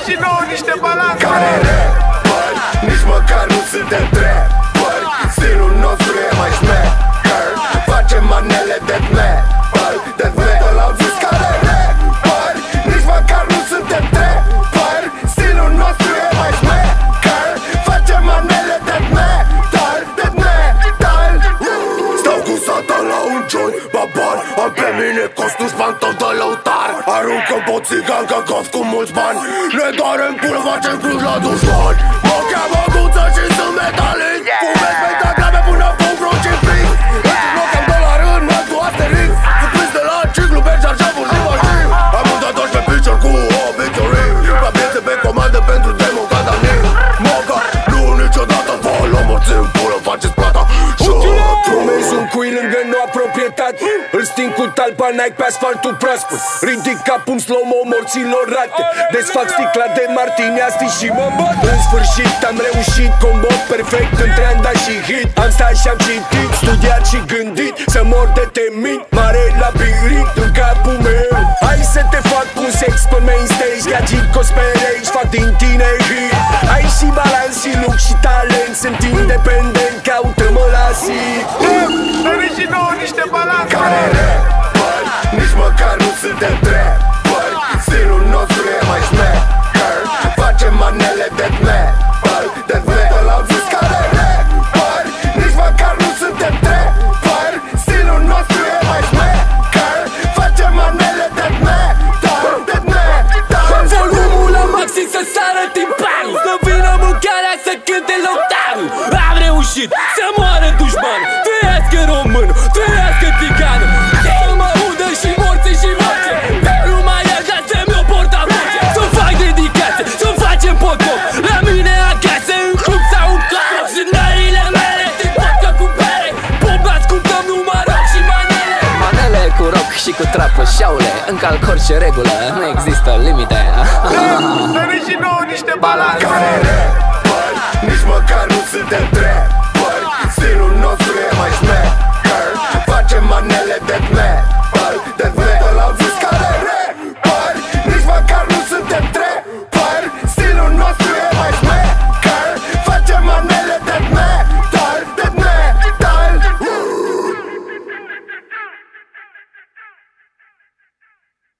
și nouă niște balanțe care repări, nici măcar nu suntem trepări. Stilul nostru e mai șmecher, facem manele de metal. De metal au zis care repări, nici măcar nu suntem trepări. Stilul nostru e mai șmecher, facem manele de metal. De metal. Stau cu sata la un joint, babar, am pe mine costus pantofi de lăutar. Aruncă boțigan ca cof cu mulți bani, ne doarem pulă, facem cruci la dușman. Mă cheamă Guță și sunt metalic, fumez pentagrame până pun crucifix. Într-un loc am dolar în altul Asterix, sunt prins de la ciclu, mergi așa pur și mașini. Am un tatuaj pe picior cu o victory, ca piese pe comandă pentru demo ca Daniel Moca. Nu niciodată vă luăm morți în pulă, faceți plata. Promezi un cui lângă noua proprietate, îl sting cu talpa Nike pe asfaltul proaspăt. Ridic capul slow-mo morților rate, desfac sticla de martini asti și mă bat. În sfârșit am reușit, combo perfect între anda și hit. Am stat și am citit, studiat și gândit, să mor de temit. Mare labirint în capul meu. Hai să te fac un sex pe main stage, Gagico pe rage, fac din tine hit. Ai și balans și look și talent, sunt independent, caută-mă la sit. Dă-ne și nouă niște balanțe Care repări, nici măcar nu suntem trepări. Stilul nostru e mai șmecher, facem manele de metal. De metal au zis care repări, nici măcar nu suntem trepări. Stilul nostru e mai șmecher, facem manele de metal. De metal. Volumul la maxim să sară timpanul, să vină mâncarea să cânte loctarul. Am reușit să moară dușmanul, trăiască românul, trăiască țiganul. Să mă udă și morți și voce, nu mai așa să-mi o portavoce. Să fac dedicație, să facem potop la mine acasă, în club sau în club. Scenariile mele, te vodka cu bere, bomba ascultăm numai rock și manele. Manele cu rock și cu trapă, șaule, încalc orice regulă, nu există limite. Dă-ne și nouă niște balanțe Care